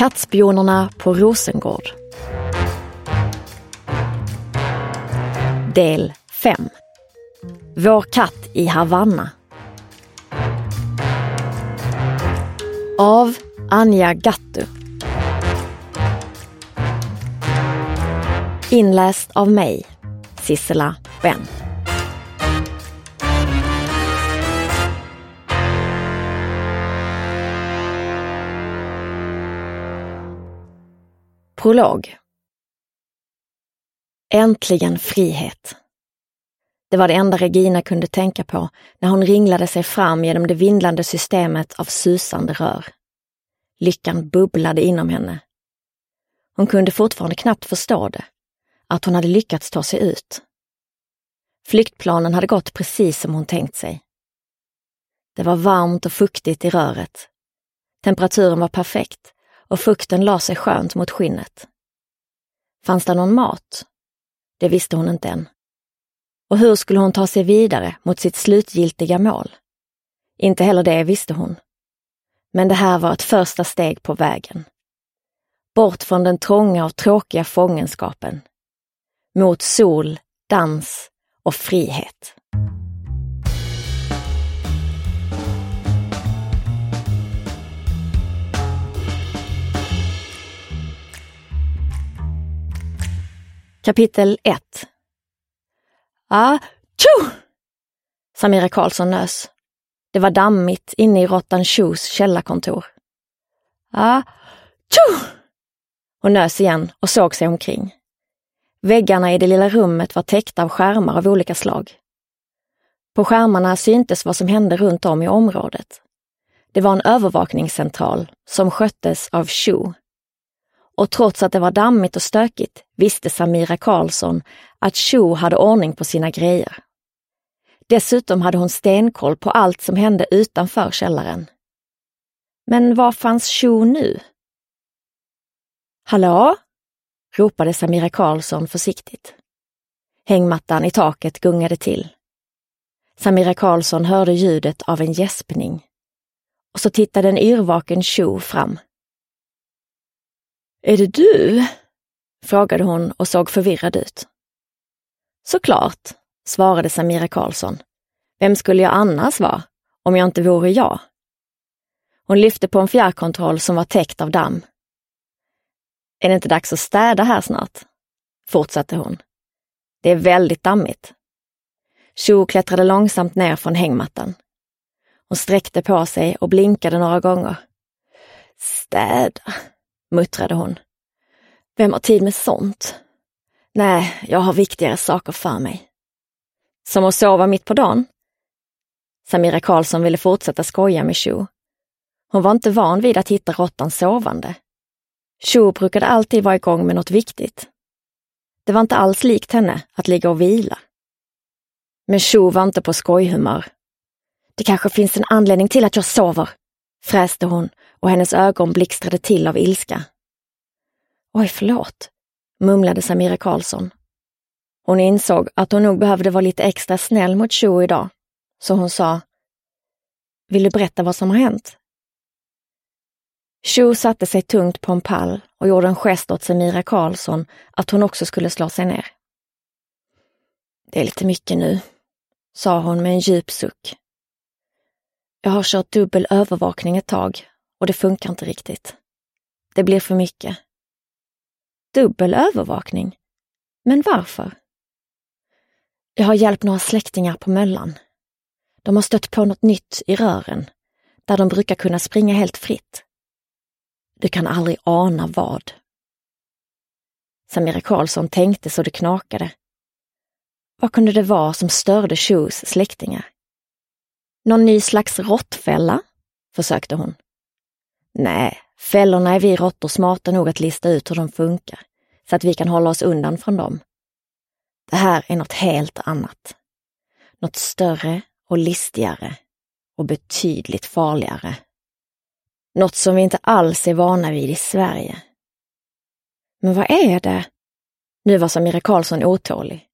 Kattspionerna på Rosengård. Del 5. Vår katt i Havanna. Av Anja Gattu. Inläst av mig, Sissela Ben. Prolog. Äntligen frihet. Det var det enda Regina kunde tänka på när hon ringlade sig fram genom det vindlande systemet av susande rör. Lyckan bubblade inom henne. Hon kunde fortfarande knappt förstå det, att hon hade lyckats ta sig ut. Flyktplanen hade gått precis som hon tänkt sig. Det var varmt och fuktigt i röret. Temperaturen var perfekt och fukten la sig skönt mot skinnet. Fanns det någon mat? Det visste hon inte än. Och hur skulle hon ta sig vidare mot sitt slutgiltiga mål? Inte heller det visste hon. Men det här var ett första steg på vägen. Bort från den trånga och tråkiga fångenskapen. Mot sol, dans och frihet. Kapitel 1. Tjo! Samira Karlsson nös. Det var dammigt inne i Råttan Tjos källarkontor. Tjo! Hon nös igen och såg sig omkring. Väggarna i det lilla rummet var täckta av skärmar av olika slag. På skärmarna syntes vad som hände runt om i området. Det var en övervakningscentral som sköttes av Tjo. Och trots att det var dammigt och stökigt visste Samira Karlsson att Tjo hade ordning på sina grejer. Dessutom hade hon stenkoll på allt som hände utanför källaren. Men var fanns Tjo nu? Hallå? Ropade Samira Karlsson försiktigt. Hängmattan i taket gungade till. Samira Karlsson hörde ljudet av en gäspning. Och så tittade en yrvaken Tjo fram. Är det du? Frågade hon och såg förvirrad ut. Såklart, svarade Samira Karlsson. Vem skulle jag annars vara, om jag inte vore jag? Hon lyfte på en fjärrkontroll som var täckt av damm. Är det inte dags att städa här snart? Fortsatte hon. Det är väldigt dammigt. Tjo klättrade långsamt ner från hängmattan. Hon sträckte på sig och blinkade några gånger. Städa, muttrade hon. Vem har tid med sånt? Nej, jag har viktigare saker för mig. Som att sova mitt på dagen? Samira Karlsson ville fortsätta skoja med Tjo. Hon var inte van vid att hitta råttan sovande. Tjo brukade alltid vara igång med något viktigt. Det var inte alls likt henne att ligga och vila. Men Tjo var inte på skojhumör. Det kanske finns en anledning till att jag sover, fräste hon och hennes ögon blixtrade till av ilska. Oj, förlåt, mumlade Samira Karlsson. Hon insåg att hon nog behövde vara lite extra snäll mot Tjo idag, så hon sa: Vill du berätta vad som har hänt? Tjo satte sig tungt på en pall och gjorde en gest åt Samira Karlsson att hon också skulle slå sig ner. Det är lite mycket nu, sa hon med en djup suck. Jag har kört dubbel övervakning ett tag och det funkar inte riktigt. Det blir för mycket. Dubbel övervakning? Men varför? Jag har hjälpt några släktingar på Möllan. De har stött på något nytt i rören, där de brukar kunna springa helt fritt. Du kan aldrig ana vad. Samira Karlsson tänkte så det knakade. Vad kunde det vara som störde Tjos släktingar? Någon ny slags råttfälla? Försökte hon. Nej, fällorna är vi råttor smarta nog att lista ut hur de funkar, så att vi kan hålla oss undan från dem. Det här är något helt annat. Något större och listigare och betydligt farligare. Något som vi inte alls är vana vid i Sverige. Men vad är det? Nu var Samira Karlsson otålig.